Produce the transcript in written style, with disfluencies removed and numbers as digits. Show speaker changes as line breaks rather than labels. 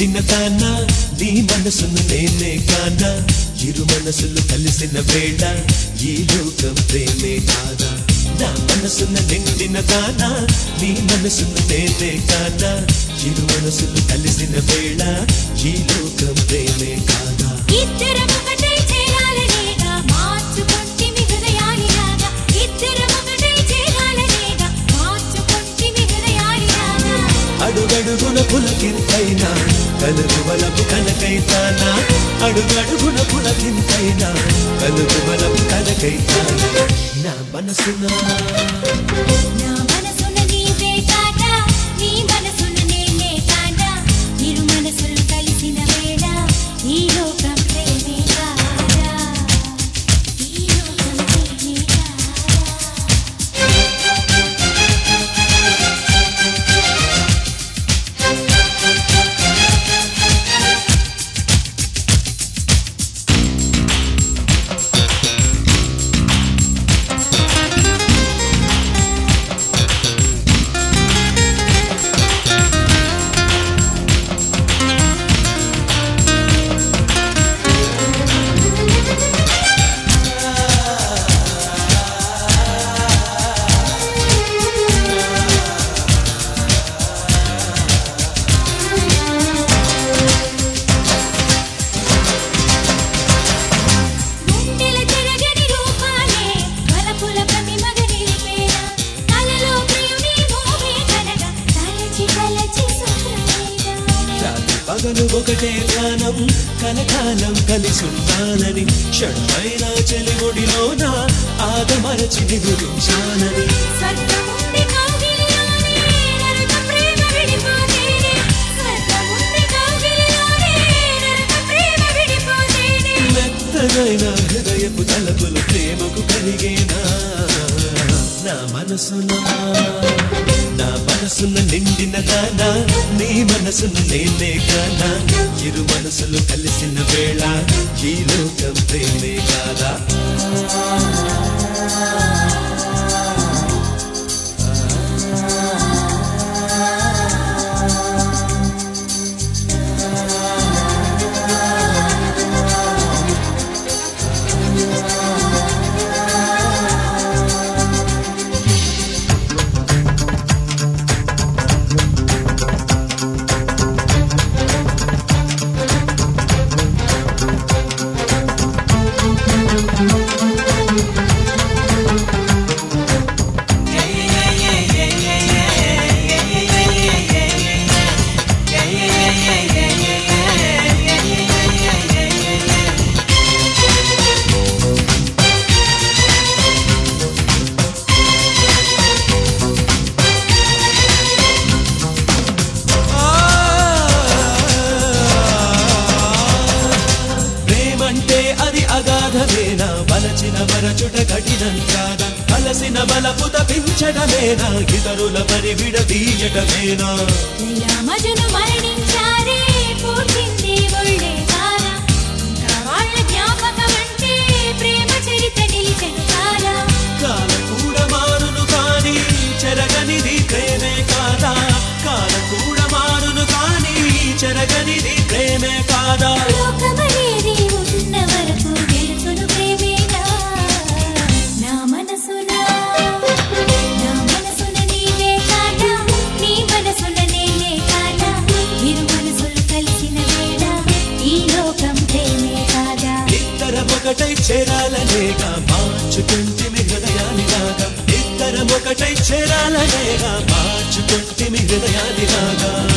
నిండిన దానా నీ మనసును నేనే కానా ఇరు మనసులు కలిసిన వేళ ఈ లోకం ప్రేమే కాదా నా మనసును నిండిన దానా నీ మనసును నేనే కానా ఇరు మనసులు కలిసిన వేళ ఈ లోకం ప్రేమే కాదా
ఇద్దరం ఒకటే చేరాలనేగా మార్చుకొంటిమి హృదయాలిలాగా ఇద్దరం ఒకటే చేరాలనేగా మార్చుకొంటిమి హృదయాలిలాగా
అడుగడుగున పులకింతైనా కలుగు వలపు కనకైతానా అడుగడుగున పులకింతైనా కలుగు వలపు కనకైతానా నా మనసున
నీవే కాదా నీ మనసున నేనే కాదా ఇరు మనసులు కలిసిన వేళ ఈ లోకం ప్రేమే కాదా ఈ లోకం ప్రేమే కాదా
పగలు ఒకటే ధ్యానం కలకాలం కలిసుండాలని క్షణమైన చెలిముడిలోన ఆదమరచి నిగురించాలని
స్వర్గముంది కౌగిలిలోనే నరక ప్రేమ విడిపోతేనే స్వర్గముంది కౌగిలిలోనే నరక ప్రేమ విడిపోతేనే
మెత్తనైన హృదయపు తలపులు ప్రేమకు కలిగేనా నా మనసున నిండిన దానా నీ మనసును నేనే కానా ఇరు మనసులు కలిసిన వేళ ఈ లోకం ప్రేమే కాదా అగాధమేనా బలచిన మరచుట కఠినం కాదా కలసిన బలపు తపించడమేనా ఇతరుల పరి విడదీయటమేనా
మజను మరణించారే పూర్తింది ఒళ్ళే కాదా ఇంకా వాళ్ళ జ్ఞాపకం అంటే ప్రేమ చరిత నిలిచెను కాదా
కాలం కూడా మారును కానీ చెరగనిది ప్రేమే కాదా కాలం కూడా మారును కానీ చెరగనిది ప్రేమే కాదా
లోకమనేది ఉన్న వరకు గెలుచును ప్రేమేనా నా మనసున నీవే కాదా నీ మనసున నేనే కాదా ఇరు మనసులు కలిసిన వేళ ఈ లోకం ప్రేమే కాదా
ఇద్దరం ఒకటై చేరాలనేగా మార్చుకుంటిమి హృదయాలిలాగా ఇద్దరం ఒకటై చేరాలనేగా మార్చుకుంటిమి హృదయాలిలాగా